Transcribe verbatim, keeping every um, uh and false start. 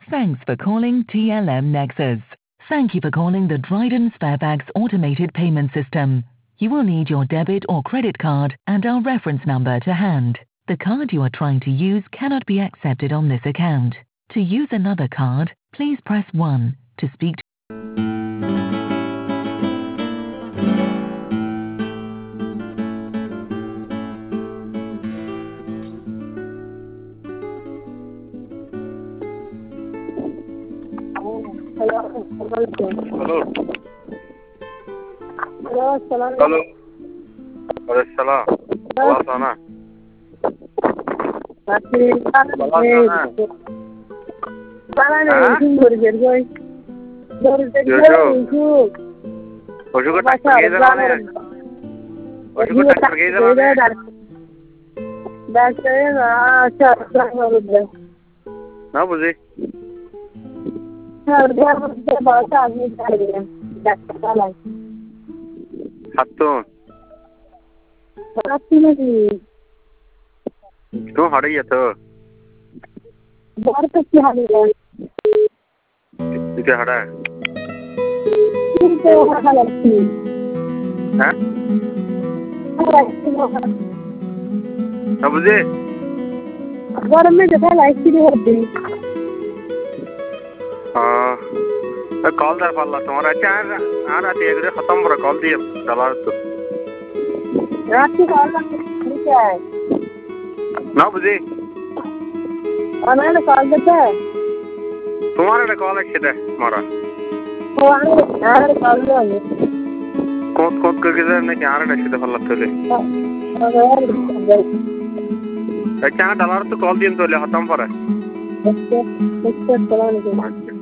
Thanks for calling T L M Nexus. Thank you for calling the Dryden Sparebags automated payment system. You will need your debit or credit card and our reference number to hand. The card you are trying to use cannot be accepted on this account. To use another card, please press one. To speak to Hello. Hello. Hello. Salam. Hello. Alaykum salam. Allah sana. Pati. Allah sana. Sana ne? Kim görüyor goy? Görüyor Görüyor. Ojo ko tak pergi jalan ya. Ojo ko tak pergi jalan ya. That's it. Ah, अच्छा. Na buzi. बहुत आदमी चल गए Hatun. Tu hari ya tu. बाहर तक क्या हाल है Itu hari. किससे हाल है Hah? Na buzi. घर में जब लाइट की होती हाँ. Call dar palla तुम्हारा चार आना चाहिए अगर खत्म हो रहा call दिए डॉलर तो. रात की कॉल ठीक है ना बुझे. हमारे कॉल करता है तुम्हारे ना call अच्छे थे हमारा. वो हमारे कॉल नहीं कौन कौन करके जर ने क्या रहा अच्छे थे पल्ला तो ले. चार डॉलर तो call दिए तो ले खत्म हो रहा. अच्छा अच्छा चला नहीं